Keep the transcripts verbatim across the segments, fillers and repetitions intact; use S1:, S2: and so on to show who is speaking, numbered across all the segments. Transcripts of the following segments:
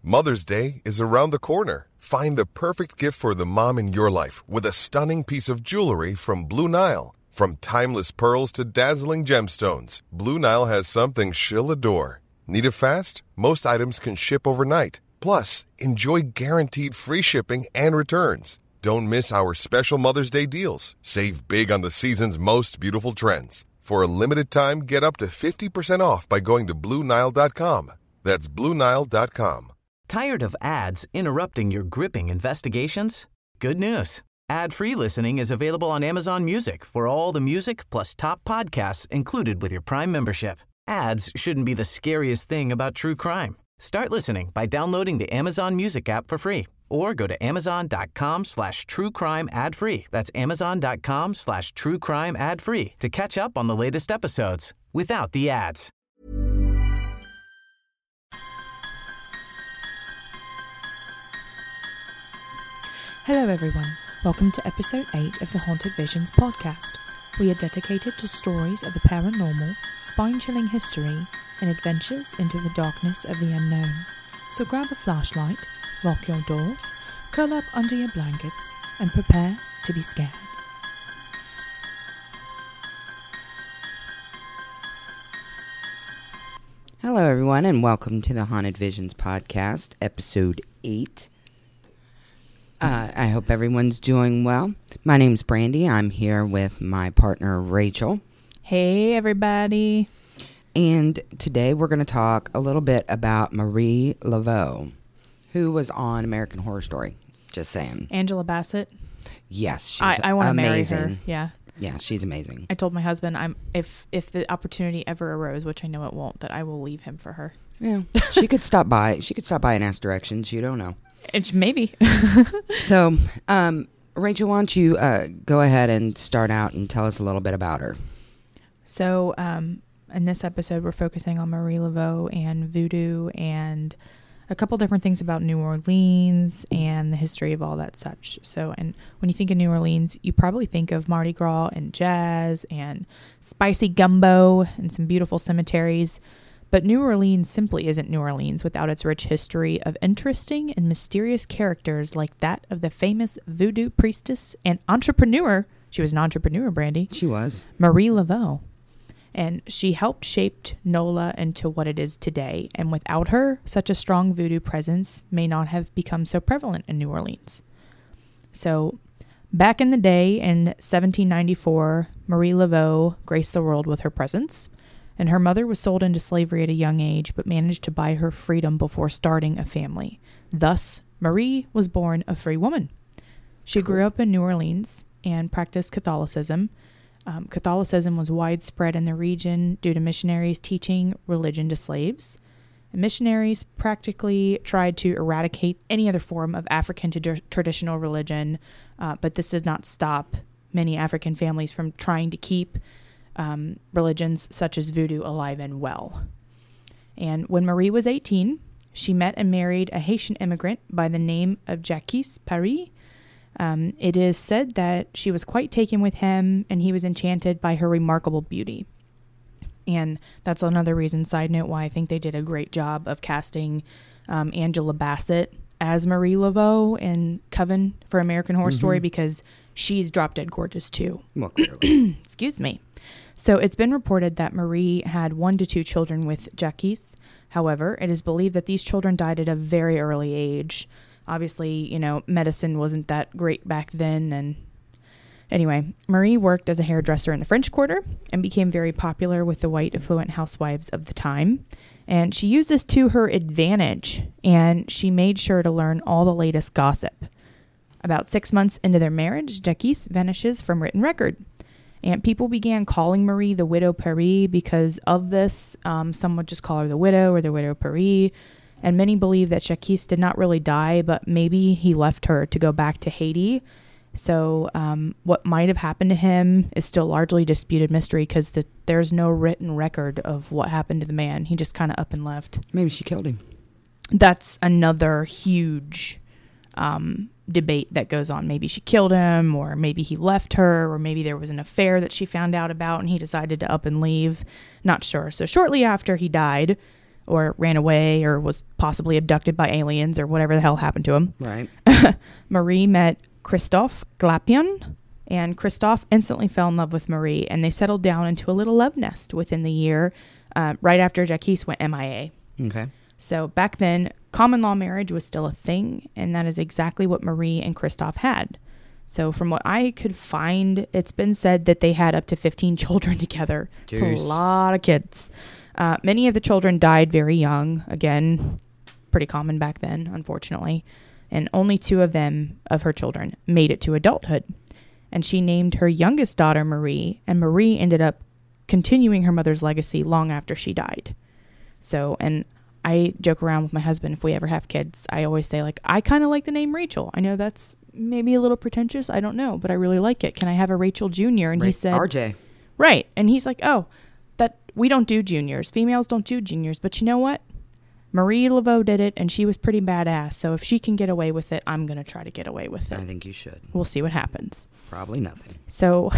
S1: Mother's Day is around the corner. Find the perfect gift for the mom in your life with a stunning piece of jewelry from Blue Nile. From timeless pearls to dazzling gemstones, Blue Nile has something she'll adore. Need it fast? Most items can ship overnight. Plus, enjoy guaranteed free shipping and returns. Don't miss our special Mother's Day deals. Save big on the season's most beautiful trends. For a limited time, get up to fifty percent off by going to Blue Nile dot com. That's Blue Nile dot com.
S2: Tired of ads interrupting your gripping investigations? Good news. Ad-free listening is available on Amazon Music for all the music plus top podcasts included with your Prime membership. Ads shouldn't be the scariest thing about true crime. Start listening by downloading the Amazon Music app for free or go to amazon.com slash true crime ad free. That's amazon.com slash true crime ad free to catch up on the latest episodes without the ads.
S3: Hello everyone, welcome to episode eight of the Haunted Visions podcast. We are dedicated to stories of the paranormal, spine-chilling history, and adventures into the darkness of the unknown. So grab a flashlight, lock your doors, curl up under your blankets, and prepare to be scared.
S4: Hello everyone, and welcome to the Haunted Visions podcast, episode eight. Uh, I hope everyone's doing well. My name's Brandy. I'm here with my partner, Rachel.
S3: Hey, everybody.
S4: And today we're going to talk a little bit about Marie Laveau, who was on American Horror Story. Just saying.
S3: Angela Bassett.
S4: Yes, she's
S3: I, I want to marry
S4: amazing.
S3: her. Yeah.
S4: Yeah, she's amazing.
S3: I told my husband, I'm if if the opportunity ever arose, which I know it won't, that I will leave him for her.
S4: Yeah, she could stop by. She could stop by and ask directions. You don't know.
S3: It's maybe.
S4: So, um, Rachel, why don't you uh, go ahead and start out and tell us a little bit about her?
S3: So, um, in this episode, we're focusing on Marie Laveau and voodoo and a couple different things about New Orleans and the history of all that such. So, and when you think of New Orleans, you probably think of Mardi Gras and jazz and spicy gumbo and some beautiful cemeteries. But New Orleans simply isn't New Orleans without its rich history of interesting and mysterious characters like that of the famous voodoo priestess and entrepreneur. She was an entrepreneur, Brandy.
S4: She was.
S3: Marie Laveau. And she helped shape NOLA into what it is today. And without her, such a strong voodoo presence may not have become so prevalent in New Orleans. So, back in the day, in seventeen ninety-four, Marie Laveau graced the world with her presence. And her mother was sold into slavery at a young age, but managed to buy her freedom before starting a family. Thus, Marie was born a free woman. She cool. grew up in New Orleans and practiced Catholicism. Um, Catholicism was widespread in the region due to missionaries teaching religion to slaves. And missionaries practically tried to eradicate any other form of African t- traditional religion, uh, but this did not stop many African families from trying to keep Um, religions such as voodoo alive and well. And when Marie was eighteen, she met and married a Haitian immigrant by the name of Jacques Paris. Um, it is said that she was quite taken with him and he was enchanted by her remarkable beauty. And that's another reason, side note, why I think they did a great job of casting um, Angela Bassett as Marie Laveau in Coven for American Horror mm-hmm. Story, because she's drop dead gorgeous too.
S4: Well, clearly.
S3: Excuse me. So it's been reported that Marie had one to two children with Jacques. However, it is believed that these children died at a very early age. Obviously, you know, medicine wasn't that great back then. And anyway, Marie worked as a hairdresser in the French Quarter and became very popular with the white affluent housewives of the time. And she used this to her advantage, and she made sure to learn all the latest gossip. About six months into their marriage, Jacques vanishes from written record. And people began calling Marie the Widow Paris because of this. Um, some would just call her the Widow or the Widow Paris. And many believe that Jacques did not really die, but maybe he left her to go back to Haiti. So um, what might have happened to him is still largely disputed mystery because the, there's no written record of what happened to the man. He just kind of up and left.
S4: Maybe she killed him.
S3: That's another huge um debate that goes on. Maybe she killed him, or maybe he left her, or maybe there was an affair that she found out about and he decided to up and leave. Not sure. So shortly after he died, or ran away or was possibly abducted by aliens or whatever the hell happened to him.
S4: Right.
S3: Marie met Christophe Glapion, and Christophe instantly fell in love with Marie, and they settled down into a little love nest within the year, uh, right after Jacques went M I A.
S4: Okay.
S3: So back then, common law marriage was still a thing, and that is exactly what Marie and Christophe had. So from what I could find, it's been said that they had up to fifteen children together. Jeez. It's a lot of kids. Uh, many of the children died very young. Again, pretty common back then, unfortunately. And only two of them, of her children, made it to adulthood. And she named her youngest daughter Marie, and Marie ended up continuing her mother's legacy long after she died. So, and I joke around with my husband, if we ever have kids, I always say, like, I kind of like the name Rachel. I know that's maybe a little pretentious. I don't know, but I really like it. Can I have a Rachel Junior? And Ra- he said,
S4: R J.
S3: Right. And he's like, oh, that we don't do juniors. Females don't do juniors. But you know what? Marie Laveau did it, and she was pretty badass. So if she can get away with it, I'm going to try to get away with it.
S4: I think you should.
S3: We'll see what happens.
S4: Probably nothing.
S3: So,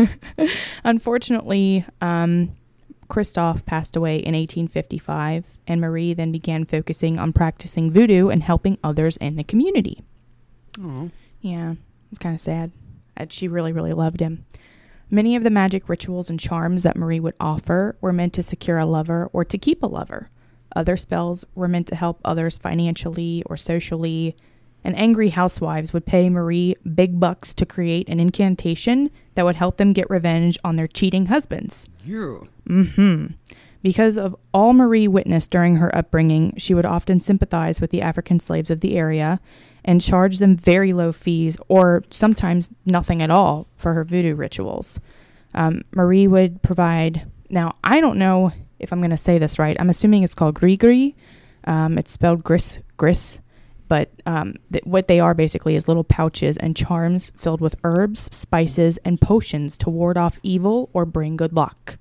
S3: unfortunately, um, Christophe passed away in eighteen fifty-five, and Marie then began focusing on practicing voodoo and helping others in the community.
S4: Aww.
S3: Yeah, it's kind of sad. She really, really loved him. Many of the magic rituals and charms that Marie would offer were meant to secure a lover or to keep a lover. Other spells were meant to help others financially or socially. And angry housewives would pay Marie big bucks to create an incantation that would help them get revenge on their cheating husbands.
S4: Yeah.
S3: Mm-hmm. Because of all Marie witnessed during her upbringing, she would often sympathize with the African slaves of the area and charge them very low fees or sometimes nothing at all for her voodoo rituals. Um, Marie would provide... Now, I don't know if I'm going to say this right. I'm assuming it's called gris-gris. Um, it's spelled gris, gris. But um, th- what they are basically is little pouches and charms filled with herbs, spices, and potions to ward off evil or bring good luck.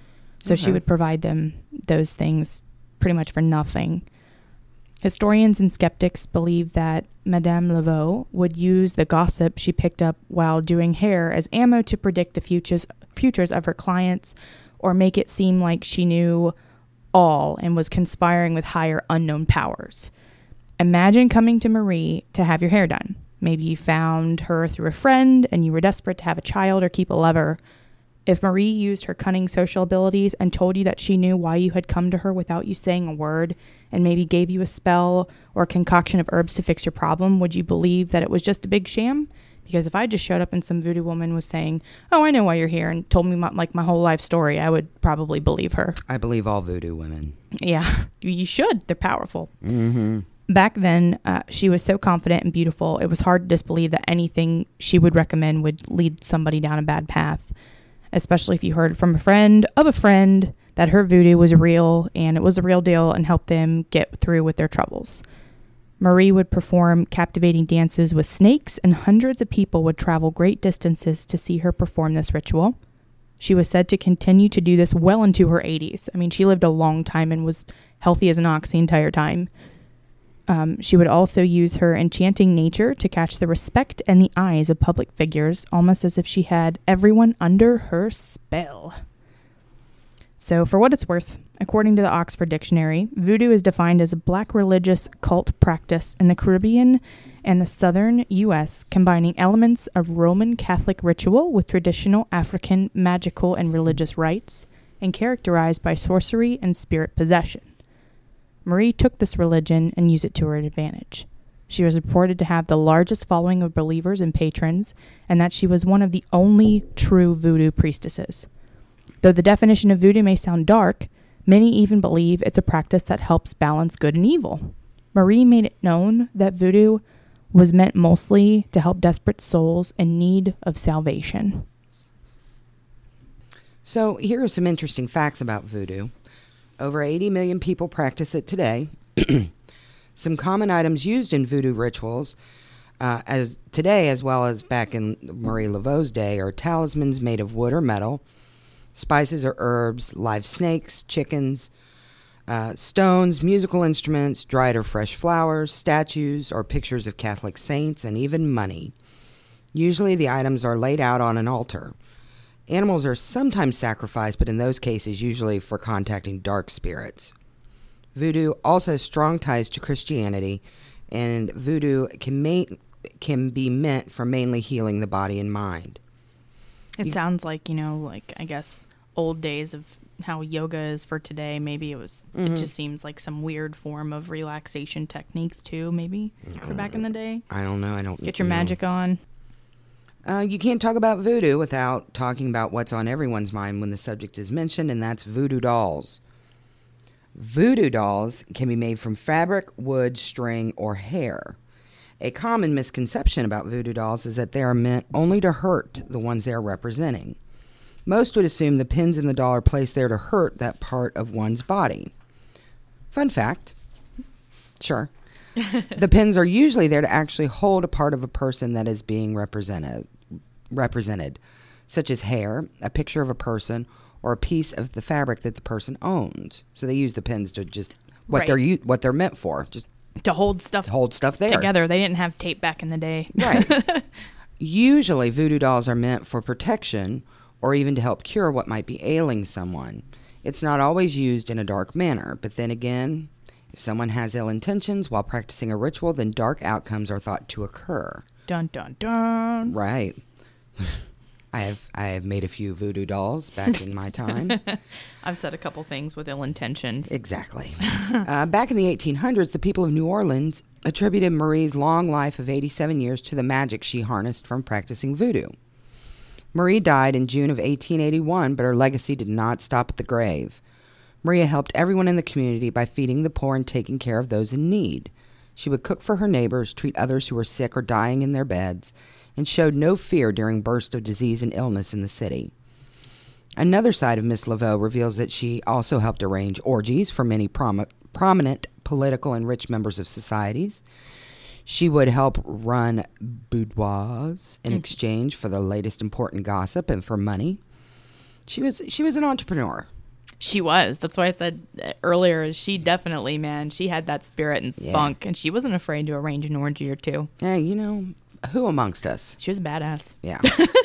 S3: So okay. She would provide them those things pretty much for nothing. Historians and skeptics believe that Madame Laveau would use the gossip she picked up while doing hair as ammo to predict the futures futures of her clients or make it seem like she knew all and was conspiring with higher unknown powers. Imagine coming to Marie to have your hair done. Maybe you found her through a friend and you were desperate to have a child or keep a lover. If Marie used her cunning social abilities and told you that she knew why you had come to her without you saying a word and maybe gave you a spell or a concoction of herbs to fix your problem, would you believe that it was just a big sham? Because if I just showed up and some voodoo woman was saying, oh, I know why you're here, and told me my, like my whole life story, I would probably believe her.
S4: I believe all voodoo women.
S3: Yeah, you should. They're powerful.
S4: Mm-hmm.
S3: Back then, uh, she was so confident and beautiful, it was hard to disbelieve that anything she would recommend would lead somebody down a bad path, especially if you heard from a friend of a friend that her voodoo was real and it was a real deal and helped them get through with their troubles. Marie would perform captivating dances with snakes, and hundreds of people would travel great distances to see her perform this ritual. She was said to continue to do this well into her eighties. I mean, she lived a long time and was healthy as an ox the entire time. Um, she would also use her enchanting nature to catch the respect and the eyes of public figures, almost as if she had everyone under her spell. So, for what it's worth, according to the Oxford Dictionary, voodoo is defined as a black religious cult practice in the Caribbean and the southern U S, combining elements of Roman Catholic ritual with traditional African magical and religious rites, and characterized by sorcery and spirit possession. Marie took this religion and used it to her advantage. She was reported to have the largest following of believers and patrons, and that she was one of the only true voodoo priestesses. Though the definition of voodoo may sound dark, many even believe it's a practice that helps balance good and evil. Marie made it known that voodoo was meant mostly to help desperate souls in need of salvation.
S4: So here are some interesting facts about voodoo. Over eighty million people practice it today. Some common items used in voodoo rituals uh, as today, as well as back in Marie Laveau's day, are talismans made of wood or metal, spices or herbs, live snakes, chickens, uh, stones, musical instruments, dried or fresh flowers, statues or pictures of Catholic saints, and even money. Usually the items are laid out on an altar. Animals are sometimes sacrificed, but in those cases usually for contacting dark spirits. Voodoo also has strong ties to Christianity, and voodoo can, ma- can be meant for mainly healing the body and mind.
S3: It
S4: You-
S3: sounds like, you know, like, I guess, old days of how yoga is for today. Maybe it was,
S4: Mm-hmm.
S3: it just seems like some weird form of relaxation techniques, too, maybe, for back in the day.
S4: I don't know. I don't
S3: Get your
S4: know.
S3: magic on.
S4: Uh, you can't talk about voodoo without talking about what's on everyone's mind when the subject is mentioned, and that's voodoo dolls. Voodoo dolls can be made from fabric, wood, string, or hair. A common misconception about voodoo dolls is that they are meant only to hurt the ones they are representing. Most would assume the pins in the doll are placed there to hurt that part of one's body. Fun fact. Sure. The pins are usually there to actually hold a part of a person that is being represented, represented, such as hair, a picture of a person, or a piece of the fabric that the person owns. So they use the pins to just what
S3: Right.
S4: they're u- what they're meant for, just
S3: To hold stuff
S4: hold stuff there.
S3: together. They didn't have tape back in the day.
S4: Right. Usually, voodoo dolls are meant for protection or even to help cure what might be ailing someone. It's not always used in a dark manner, but then again, if someone has ill intentions while practicing a ritual, then dark outcomes are thought to occur.
S3: Dun, dun, dun.
S4: Right. I have I have made a few voodoo dolls back in my time.
S3: I've said a couple things with ill intentions.
S4: Exactly. uh, back in the eighteen hundreds, the people of New Orleans attributed Marie's long life of eighty-seven years to the magic she harnessed from practicing voodoo. Marie died in June of eighteen eighty-one, but her legacy did not stop at the grave. Maria helped everyone in the community by feeding the poor and taking care of those in need. She would cook for her neighbors, treat others who were sick or dying in their beds, and showed no fear during bursts of disease and illness in the city. Another side of Miss Laveau reveals that she also helped arrange orgies for many prom- prominent political and rich members of societies. She would help run boudoirs in exchange for the latest important gossip and for money. She was she was an entrepreneur.
S3: She was. That's why I said earlier, she definitely, man, she had that spirit and
S4: Yeah.
S3: spunk, and she wasn't afraid to arrange an orgy or two.
S4: Yeah, you know, who amongst us?
S3: She was a badass.
S4: Yeah.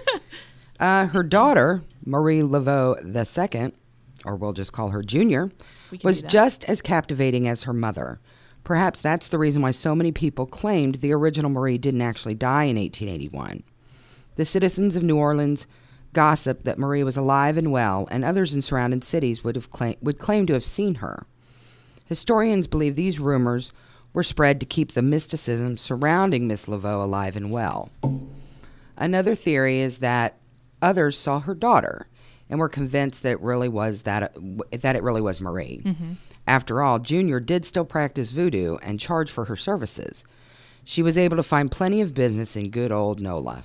S4: uh, her daughter, Marie Laveau the Second, or we'll just call her Junior,
S3: We can
S4: was
S3: do that.
S4: just as captivating as her mother. Perhaps that's the reason why so many people claimed the original Marie didn't actually die in eighteen eighty-one. The citizens of New Orleans gossiped that Marie was alive and well, and others in surrounding cities would have claim- would claim to have seen her. Historians believe these rumors were spread to keep the mysticism surrounding Miss Laveau alive and well. Another theory is that others saw her daughter and were convinced that it really was that that it really was Marie.
S3: Mm-hmm.
S4: After all, Junior did still practice voodoo and charge for her services. She was able to find plenty of business in good old Nola.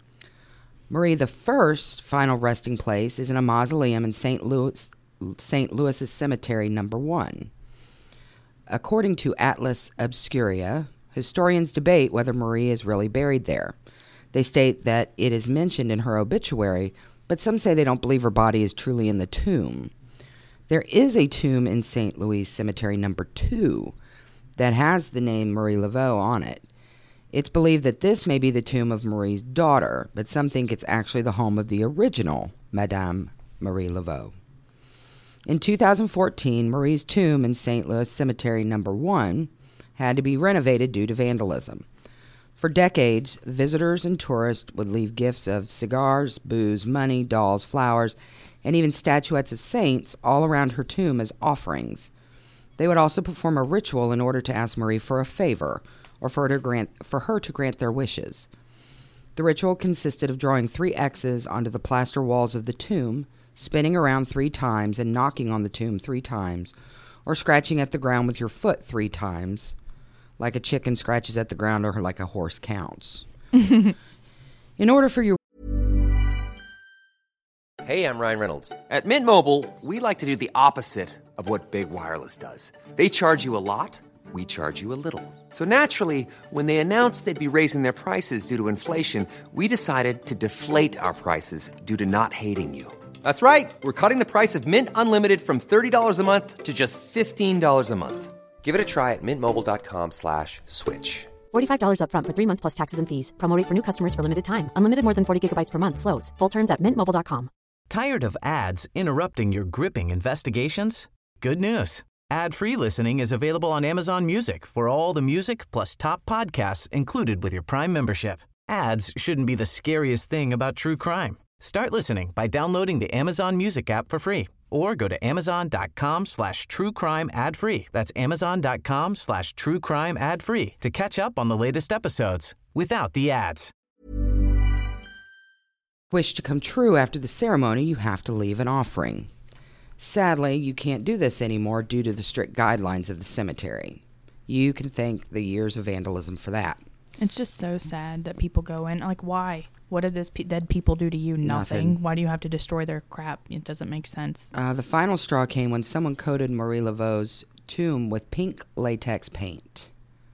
S4: Marie the First's final resting place is in a mausoleum in Saint Louis, Saint Louis's Cemetery Number One. According to Atlas Obscuria, historians debate whether Marie is really buried there. They state that it is mentioned in her obituary, but some say they don't believe her body is truly in the tomb. There is a tomb in Saint Louis Cemetery Number Two that has the name Marie Laveau on it. It's believed that this may be the tomb of Marie's daughter, but some think it's actually the home of the original Madame Marie Laveau. In two thousand fourteen, Marie's tomb in Saint Louis Cemetery Number One had to be renovated due to vandalism. For decades, visitors and tourists would leave gifts of cigars, booze, money, dolls, flowers, and even statuettes of saints all around her tomb as offerings. They would also perform a ritual in order to ask Marie for a favor, or for her to grant, for her to grant their wishes. The ritual consisted of drawing three X's onto the plaster walls of the tomb, spinning around three times and knocking on the tomb three times, or scratching at the ground with your foot three times, like a chicken scratches at the ground or like a horse counts. In order for your
S5: Hey, I'm Ryan Reynolds. At Mint Mobile, we like to do the opposite of what Big Wireless does. They charge you a lot, we charge you a little. So naturally, when they announced they'd be raising their prices due to inflation, we decided to deflate our prices due to not hating you. That's right. We're cutting the price of Mint Unlimited from thirty dollars a month to just fifteen dollars a month. Give it a try at mintmobile.com slash switch.
S6: forty-five dollars up front for three months plus taxes and fees. Promo rate for new customers for limited time. Unlimited more than forty gigabytes per month. Slows full terms at mint mobile dot com.
S2: Tired of ads interrupting your gripping investigations? Good news. Ad-free listening is available on Amazon Music for all the music plus top podcasts included with your Prime membership. Ads shouldn't be the scariest thing about true crime. Start listening by downloading the Amazon Music app for free or go to amazon.com slash true crime ad free. That's amazon.com slash true crime ad free to catch up on the latest episodes without the ads.
S4: Wish to come true after the ceremony, you have to leave an offering. Sadly, you can't do this anymore due to the strict guidelines of the cemetery. You can thank the years of vandalism for that.
S3: It's just so sad that people go in. Like, why? What did those pe- dead people do to you? Nothing.
S4: Nothing.
S3: Why do you have to destroy their crap? It doesn't make sense.
S4: Uh, the final straw came when someone coated Marie Laveau's tomb with pink latex paint.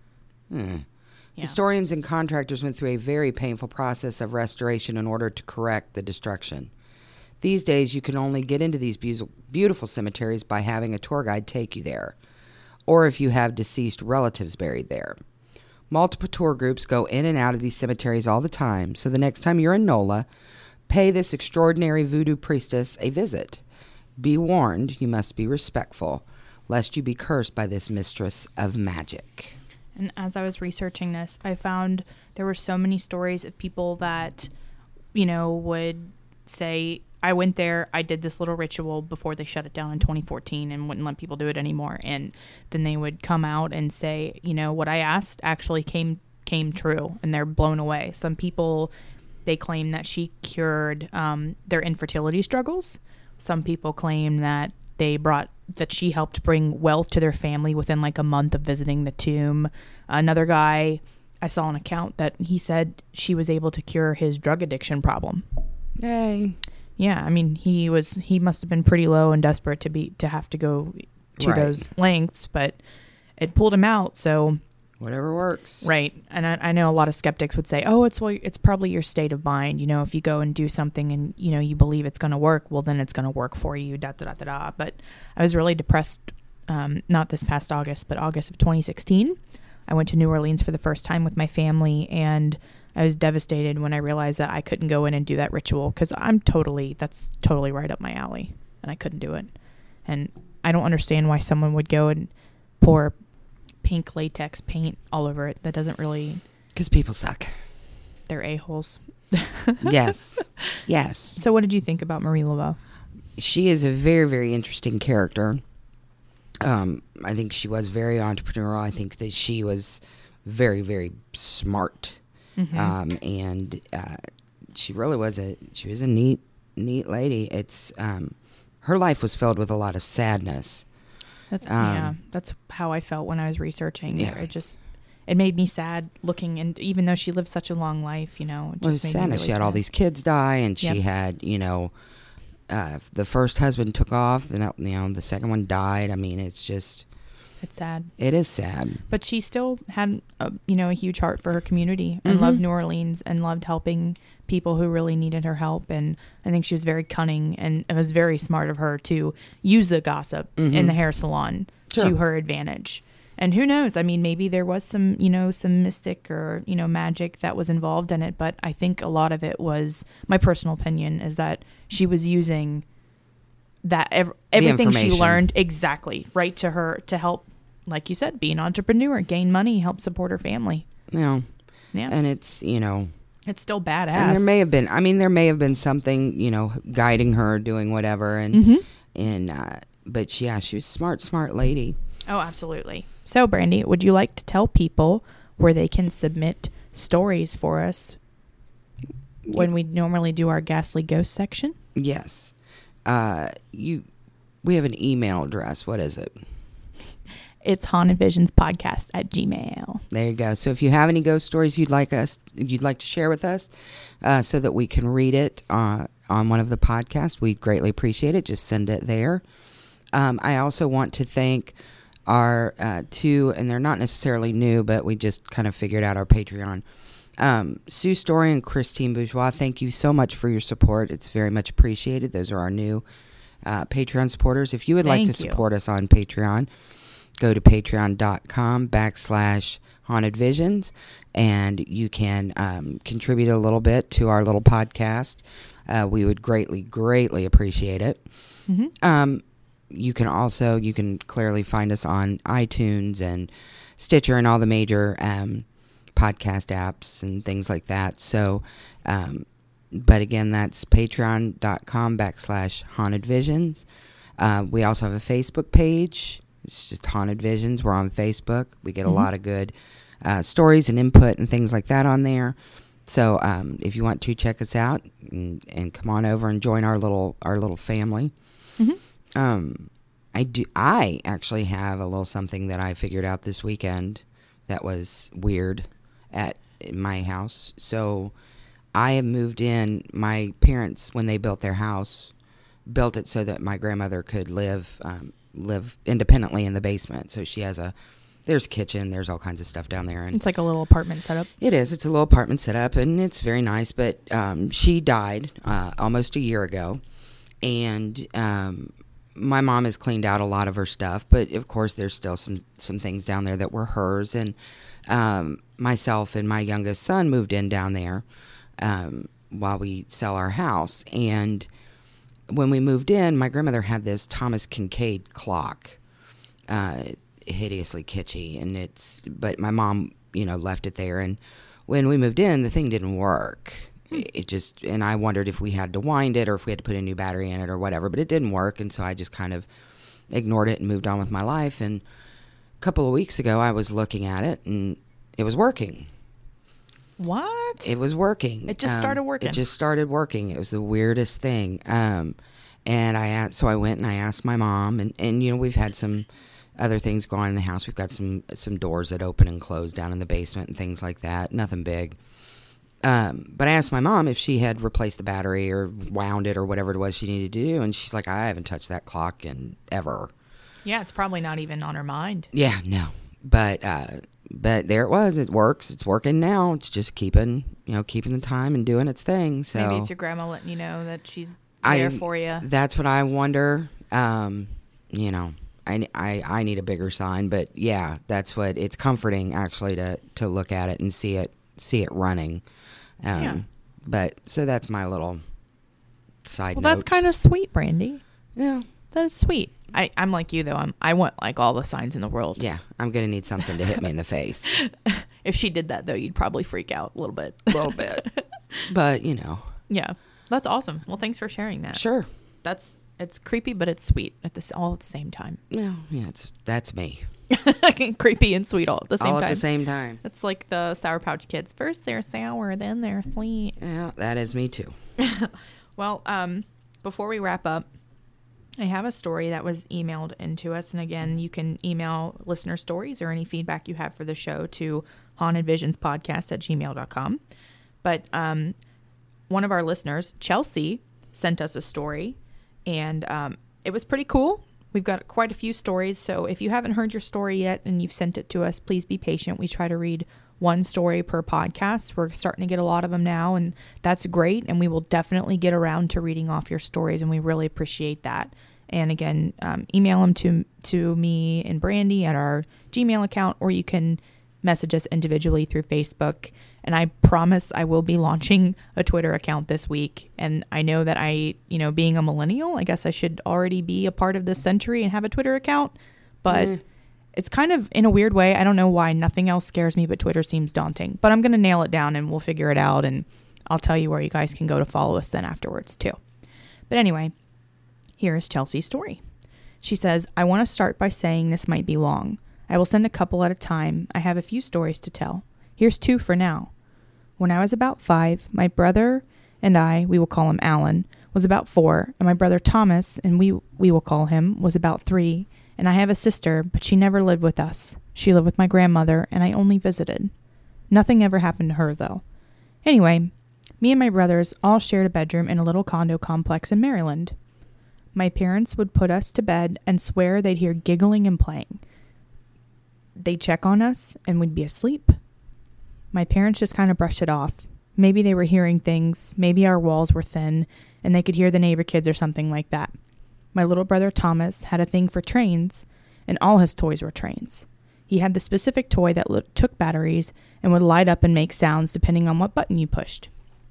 S4: Hmm.
S3: Yeah.
S4: Historians and contractors went through a very painful process of restoration in order to correct the destruction. These days, you can only get into these be- beautiful cemeteries by having a tour guide take you there, or if you have deceased relatives buried there. Multiple tour groups go in and out of these cemeteries all the time, so the next time you're in NOLA, pay this extraordinary voodoo priestess a visit. Be warned, you must be respectful, lest you be cursed by this mistress of magic.
S3: And as I was researching this, I found there were so many stories of people that, you know, would say, I went there, I did this little ritual before they shut it down in twenty fourteen and wouldn't let people do it anymore. And then they would come out and say, you know, what I asked actually came came true, and they're blown away. Some people, they claim that she cured um, their infertility struggles. Some people claim that they brought, that she helped bring wealth to their family within like a month of visiting the tomb. Another guy, I saw an account that he said she was able to cure his drug addiction problem.
S4: Yay.
S3: Yeah, I mean, he was he must have been pretty low and desperate to be to have to go to
S4: Right.
S3: those lengths, but it pulled him out. So
S4: Whatever works.
S3: right, and I, I know a lot of skeptics would say, "Oh, it's well, it's probably your state of mind. You know, if you go and do something and you know you believe it's going to work, well, then it's going to work for you." Da da da da da. But I was really depressed. Um, not this past August, but August of twenty sixteen. I went to New Orleans for the first time with my family, and I was devastated when I realized that I couldn't go in and do that ritual because I'm totally, that's totally right up my alley, and I couldn't do it. And I don't understand why someone would go and pour pink latex paint all over it. That doesn't really...
S4: Because people suck.
S3: They're a-holes.
S4: Yes. Yes.
S3: So what did you think about Marie Laveau?
S4: She is a very, very interesting character. Um, I think she was very entrepreneurial. I think that she was very, very smart.
S3: Mm-hmm.
S4: Um, and uh, she really was a she was a neat neat lady. It's um, her life was filled with a lot of sadness.
S3: That's
S4: Um,
S3: yeah. That's how I felt when I was researching.
S4: Yeah.
S3: It just it made me sad looking, and even though she lived such a long life, you know, it
S4: Well, it was
S3: just made me
S4: sadness.
S3: really
S4: She had all
S3: sad.
S4: these kids die, and she
S3: Yep.
S4: had you know uh, the first husband took off, then you know the second one died. I mean, it's just
S3: It's sad.
S4: it is sad.
S3: But she still had, a, you know, a huge heart for her community and loved New Orleans and loved helping people who really needed her help. And I think she was very cunning, and it was very smart of her to use the gossip in the hair salon
S4: Sure.
S3: to her advantage. And who knows? I mean, maybe there was some, you know, some mystic or, you know, magic that was involved in it. But I think a lot of it was, my personal opinion is that she was using that ev- everything she
S4: information.
S3: learned exactly right to her to help, like you said, be an entrepreneur, gain money, help support her family.
S4: You know,
S3: Yeah.
S4: and it's you know.
S3: It's still badass.
S4: And there may have been, I mean, there may have been something, you know, guiding her, doing whatever, and
S3: Mhm.
S4: and uh, but yeah, she was a smart, smart lady.
S3: Oh, absolutely. So, Brandy, would you like to tell people where they can submit stories for us when we normally do our ghastly ghost section?
S4: Yes, uh, you. We have an email address. What is it?
S3: It's haunted visions podcast at gmail.
S4: There you go. So if you have any ghost stories you'd like us, you'd like to share with us, uh, so that we can read it uh, on one of the podcasts, we'd greatly appreciate it. Just send it there. Um, I also want to thank our uh, two, and they're not necessarily new, but we just kind of figured out our Patreon. Um, Sue Story and Christine Bourgeois, thank you so much for your support. It's very much appreciated. Those are our new uh, Patreon supporters. If you would like
S3: Thank
S4: to
S3: you.
S4: support us on Patreon, go to patreon.com backslash haunted visions, and you can um, contribute a little bit to our little podcast. Uh, we would greatly, greatly appreciate it.
S3: Mm-hmm.
S4: Um, you can also, you can clearly find us on iTunes and Stitcher and all the major um, podcast apps and things like that. So, um, but again, that's patreon.com backslash Haunted Visions. Uh, we also have a Facebook page. It's just Haunted Visions. We're on Facebook. We get a mm-hmm. lot of good uh, stories and input and things like that on there. So um, if you want to check us out and, and come on over and join our little our little family. Mm-hmm. Um, I do. I actually have a little something that I figured out this weekend that was weird at my house. So I have moved in. My parents, when they built their house, built it so that my grandmother could live um, live independently in the basement. So she has a, there's a kitchen, there's all kinds of stuff down there. And
S3: it's like a little apartment setup.
S4: It is. It's a little apartment setup, and it's very nice. But um, she died uh, almost a year ago, and um, my mom has cleaned out a lot of her stuff. But of course, there's still some some things down there that were hers. And um, myself and my youngest son moved in down there um, while we sell our house. And when we moved in, my grandmother had this Thomas Kincaid clock, uh, hideously kitschy, and it's, but my mom, you know, left it there, and when we moved in, the thing didn't work. It just, and I wondered if we had to wind it or if we had to put a new battery in it or whatever, but it didn't work, and so I just kind of ignored it and moved on with my life. And a couple of weeks ago, I was looking at it, and it was working.
S3: What?
S4: It was working.
S3: It just
S4: um,
S3: started working.
S4: It just started working. It was the weirdest thing. Um, and I asked, so I went and I asked my mom, and, and you know, we've had some other things go on in the house. We've got some some doors that open and close down in the basement and things like that. Nothing big. Um, but I asked my mom if she had replaced the battery or wound it or whatever it was she needed to do, and she's like, I haven't touched that clock in ever.
S3: Yeah, it's probably not even on her mind.
S4: Yeah, no. But uh, but there it was. It works. It's working now. It's just keeping, you know, keeping the time and doing its thing. So
S3: maybe it's your grandma letting you know that she's there
S4: I,
S3: for you.
S4: That's what I wonder. Um, you know, I, I, I need a bigger sign. But yeah, that's what it's comforting actually to, to look at it and see it see it running. Um, yeah. But so that's my little side
S3: well,
S4: note.
S3: Well, that's kind of sweet, Brandy.
S4: Yeah,
S3: that's sweet. I, I'm like you, though. I'm, I want, like, all the signs in the world.
S4: Yeah, I'm going to need something to hit me in the face.
S3: If she did that, though, you'd probably freak out a little bit.
S4: A little bit. But, you know.
S3: Yeah, that's awesome. Well, thanks for sharing that.
S4: Sure.
S3: That's, it's creepy, but it's sweet at this all at the same time.
S4: Yeah, yeah, it's that's me.
S3: Creepy and sweet all at the same
S4: all
S3: time.
S4: All at the same time.
S3: It's like the Sour Pouch Kids. First they're sour, then they're sweet.
S4: Yeah, that is me, too.
S3: Well, um, before we wrap up, I have a story that was emailed into us. And again, you can email listener stories or any feedback you have for the show to hauntedvisionspodcast at gmail dot com. But um, one of our listeners, Chelsea, sent us a story. And um, it was pretty cool. We've got quite a few stories. So if you haven't heard your story yet and you've sent it to us, please be patient. We try to read one story per podcast. We're starting to get a lot of them now, and that's great. And we will definitely get around to reading off your stories, and we really appreciate that. And again, um, email them to to me and Brandy at our Gmail account, or you can message us individually through Facebook. And I promise I will be launching a Twitter account this week. And I know that I, you know, being a millennial, I guess I should already be a part of this century and have a Twitter account. But mm. it's kind of in a weird way. I don't know why. Nothing else scares me, but Twitter seems daunting. But I'm going to nail it down and we'll figure it out. And I'll tell you where you guys can go to follow us then afterwards too. But anyway, here is Chelsea's story. She says, I want to start by saying this might be long. I will send a couple at a time. I have a few stories to tell. Here's two for now. When I was about five, my brother and I, we will call him Alan, was about four, and my brother Thomas, and we we will call him, was about three, and I have a sister, but she never lived with us. She lived with my grandmother, and I only visited. Nothing ever happened to her, though. Anyway, me and my brothers all shared a bedroom in a little condo complex in Maryland. My parents would put us to bed and swear they'd hear giggling and playing. They'd check on us, and we'd be asleep. My parents just kind of brushed it off. Maybe they were hearing things, maybe our walls were thin, and they could hear the neighbor kids or something like that. My little brother Thomas had a thing for trains, and all his toys were trains. He had the specific toy that lo- took batteries and would light up and make sounds depending on what button you pushed.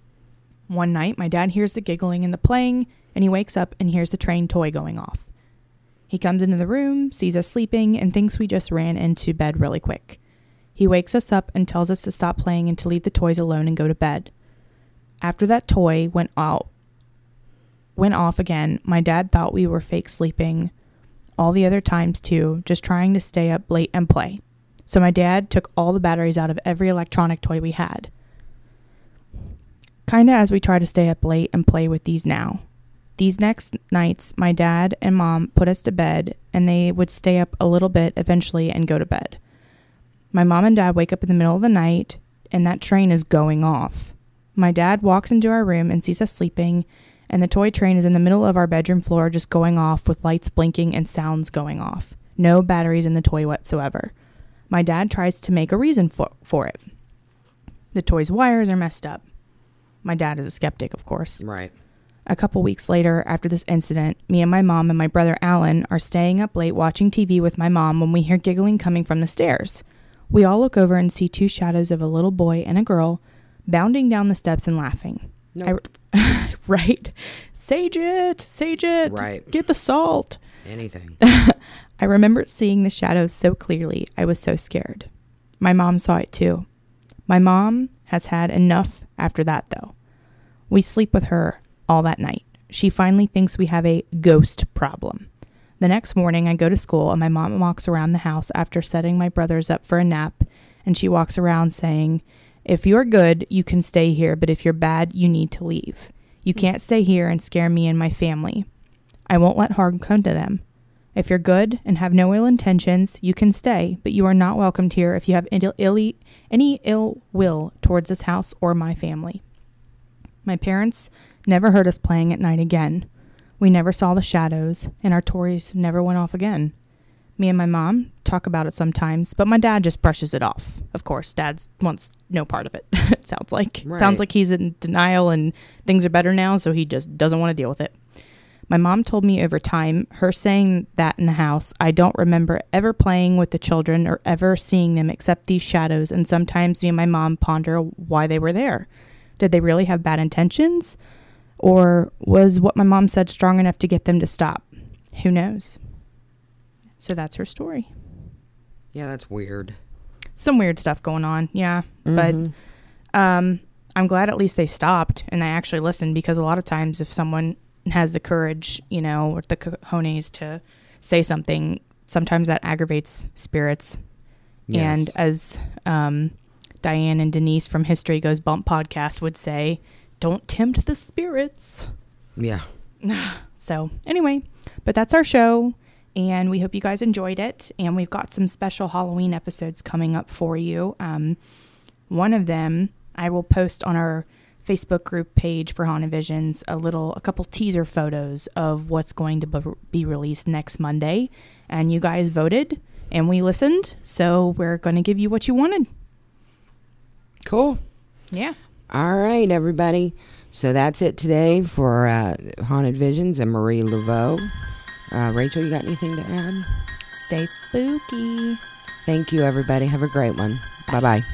S3: One night, my dad hears the giggling and the playing, and he wakes up and hears the train toy going off. He comes into the room, sees us sleeping, and thinks we just ran into bed really quick. He wakes us up and tells us to stop playing and to leave the toys alone and go to bed. After that toy went out, went off again, my dad thought we were fake sleeping all the other times too, just trying to stay up late and play. So my dad took all the batteries out of every electronic toy we had. Kinda as we try to stay up late and play with these now. These next nights, my dad and mom put us to bed, and they would stay up a little bit eventually and go to bed. My mom and dad wake up in the middle of the night, and that train is going off. My dad walks into our room and sees us sleeping, and the toy train is in the middle of our bedroom floor just going off with lights blinking and sounds going off. No batteries in the toy whatsoever. My dad tries to make a reason for, for it. The toy's wires are messed up. My dad is a skeptic, of course.
S4: Right.
S3: A couple weeks later, after this incident, me and my mom and my brother Alan are staying up late watching T V with my mom when we hear giggling coming from the stairs. We all look over and see two shadows of a little boy and a girl bounding down the steps and laughing.
S4: Nope.
S3: I, right? Sage it! Sage it!
S4: Right.
S3: Get the salt!
S4: Anything.
S3: I remember seeing the shadows so clearly, I was so scared. My mom saw it too. My mom has had enough after that, though. We sleep with her all that night. She finally thinks we have a ghost problem. The next morning, I go to school, and my mom walks around the house after setting my brothers up for a nap, and she walks around saying, "If you're good, you can stay here, but if you're bad, you need to leave. You can't stay here and scare me and my family. I won't let harm come to them. If you're good and have no ill intentions, you can stay, but you are not welcomed here if you have Ill, Ill, any ill will towards this house or my family." My parents never heard us playing at night again. We never saw the shadows, and our toys never went off again. Me and my mom talk about it sometimes, but my dad just brushes it off. Of course, Dad wants no part of it, it sounds like.
S4: Right.
S3: Sounds like he's in denial and things are better now, so he just doesn't want to deal with it. My mom told me over time, her saying that in the house, I don't remember ever playing with the children or ever seeing them except these shadows, and sometimes me and my mom ponder why they were there. Did they really have bad intentions? Or was what my mom said strong enough to get them to stop? Who knows? So that's her story.
S4: Yeah, that's weird.
S3: Some weird stuff going on, yeah.
S4: Mm-hmm.
S3: But um, I'm glad at least they stopped and they actually listened, because a lot of times if someone has the courage, you know, or the cojones to say something, sometimes that aggravates spirits.
S4: Yes.
S3: And as um, Diane and Denise from History Goes Bump podcast would say, don't tempt the spirits.
S4: Yeah.
S3: So anyway, but that's our show, and we hope you guys enjoyed it. And we've got some special Halloween episodes coming up for you. Um, one of them I will post on our Facebook group page for Haunted Visions, a little, a couple teaser photos of what's going to be released next Monday. And you guys voted and we listened, so we're going to give you what you wanted.
S4: Cool.
S3: Yeah.
S4: All right, everybody. So that's it today for uh, Haunted Visions and Marie Laveau. Uh, Rachel, you got anything to add?
S3: Stay spooky.
S4: Thank you, everybody. Have a great one. Bye bye.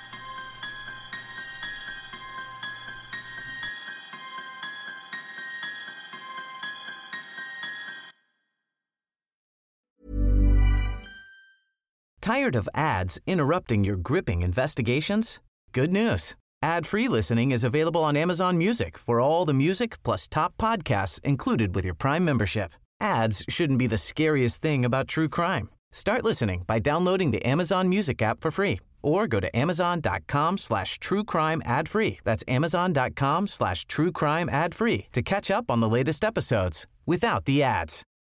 S2: Tired of ads interrupting your gripping investigations? Good news. Ad-free listening is available on Amazon Music for all the music plus top podcasts included with your Prime membership. Ads shouldn't be the scariest thing about true crime. Start listening by downloading the Amazon Music app for free or go to amazon.com slash true crime ad free. That's amazon.com slash true crime ad free to catch up on the latest episodes without the ads.